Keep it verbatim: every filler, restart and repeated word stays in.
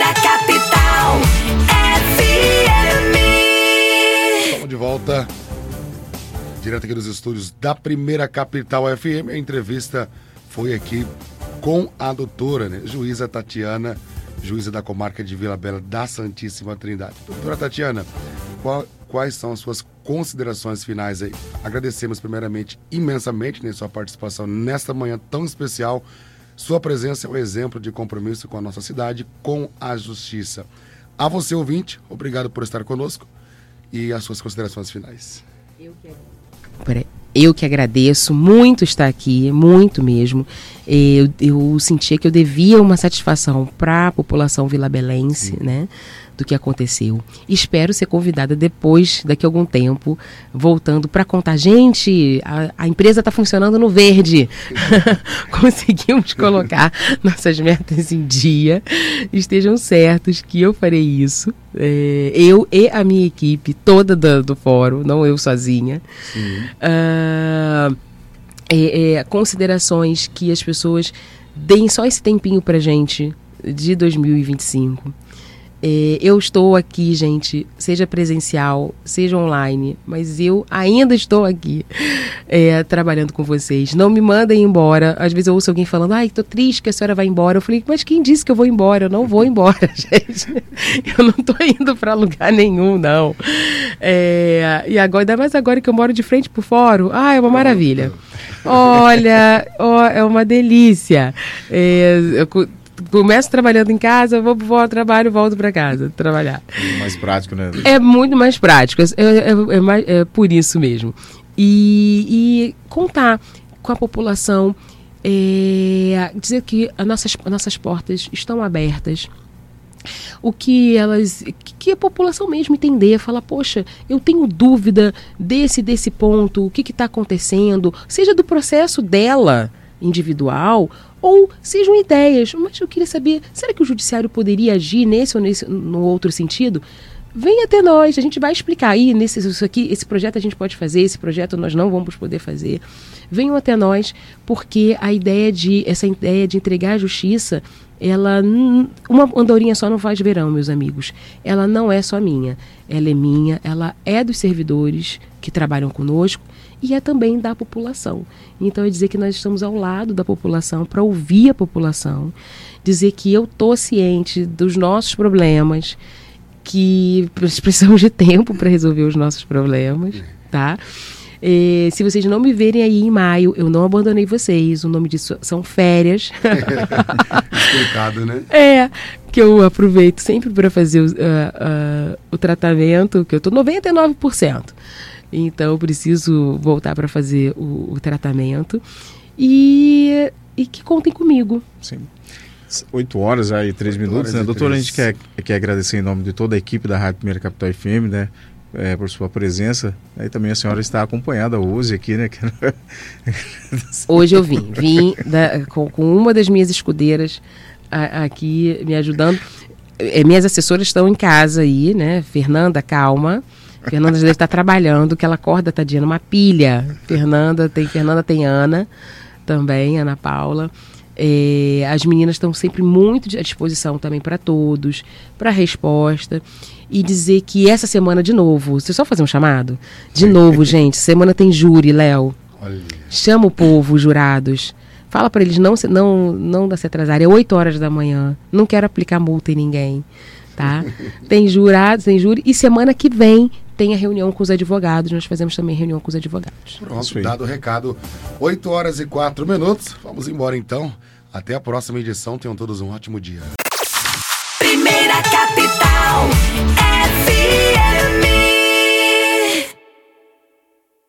Primeira Capital F M. Estamos de volta, direto aqui dos estúdios da Primeira Capital F M. A entrevista foi aqui com a doutora, né, juíza Tatiana, juíza da comarca de Vila Bela da Santíssima Trindade. Doutora Tatiana, qual, quais são as suas considerações finais aí? Agradecemos primeiramente imensamente, né, sua participação nesta manhã tão especial. Sua presença é um exemplo de compromisso com a nossa cidade, com a justiça. A você, ouvinte, obrigado por estar conosco e as suas considerações finais. Eu que, eu que agradeço muito estar aqui, muito mesmo. Eu, eu sentia que eu devia uma satisfação para a população vilabelense, né, do que aconteceu. Espero ser convidada depois, daqui a algum tempo, voltando para contar. Gente, a, a empresa está funcionando no verde. Conseguimos colocar nossas metas em dia. Estejam certos que eu farei isso. É, eu e a minha equipe toda do, do fórum, não eu sozinha. Uh, é, é, considerações que as pessoas deem só esse tempinho pra gente de dois mil e vinte e cinco. É, eu estou aqui, gente, seja presencial, seja online, mas eu ainda estou aqui é, trabalhando com vocês. Não me mandem embora. Às vezes eu ouço alguém falando, ai, tô triste que a senhora vai embora. Eu falei, mas quem disse que eu vou embora? Eu não vou embora, gente. Eu não tô indo para lugar nenhum, não. É, e agora, ainda mais agora que eu moro de frente pro fórum, ah, é uma maravilha. Olha, ó, é uma delícia. É, eu, começo trabalhando em casa, vou pro trabalho, volto para casa trabalhar. É mais prático, né? É muito mais prático, é, é, é, mais, é por isso mesmo. E, e contar com a população, é, dizer que as nossas, as nossas portas estão abertas. O que elas, que a população mesmo entender, falar, poxa, eu tenho dúvida desse, desse ponto, o que está acontecendo, seja do processo dela individual, ou sejam ideias, mas eu queria saber, será que o judiciário poderia agir nesse ou nesse, no outro sentido? Venha até nós, a gente vai explicar aí, nesse, isso aqui, esse projeto a gente pode fazer, esse projeto nós não vamos poder fazer. Venham até nós, porque a ideia de, essa ideia de entregar a justiça, ela, uma andorinha só não faz verão, meus amigos. Ela não é só minha, ela é minha, ela é dos servidores que trabalham conosco e é também da população. Então é dizer que nós estamos ao lado da população, para ouvir a população, dizer que eu estou ciente dos nossos problemas, que precisamos de tempo para resolver os nossos problemas, tá? E, se vocês não me verem aí em maio, eu não abandonei vocês. O nome disso são férias. Explicado, né? É, que eu aproveito sempre para fazer o, uh, uh, o tratamento, que eu estou noventa e nove por cento. Então eu preciso voltar para fazer o, o tratamento. E, e que contem comigo. Sim. Oito horas aí, três minutos, né? Doutora, a gente quer, quer agradecer em nome de toda a equipe da Rádio Primeira Capital F M, né? É, por sua presença. Aí também a senhora está acompanhada hoje aqui, né? Hoje eu vim, vim da, com, com uma das minhas escudeiras a, aqui me ajudando. É, minhas assessoras estão em casa aí, né? Fernanda, calma. Fernanda deve estar trabalhando, que ela acorda, tadinha, numa pilha. Fernanda tem, Fernanda tem Ana também, Ana Paula. É, as meninas estão sempre muito à disposição também para todos, para resposta. E dizer que essa semana, de novo, você só fazer um chamado? De novo, gente, semana tem júri, Léo. Chama o povo, os jurados. Fala para eles não, não, não se atrasarem. É oito horas da manhã. Não quero aplicar multa em ninguém. Tá? Tem jurados, tem júri. E semana que vem tem a reunião com os advogados. Nós fazemos também reunião com os advogados. Pronto, dado o recado. oito horas e quatro minutos. Vamos embora então. Até a próxima edição. Tenham todos um ótimo dia. Primeira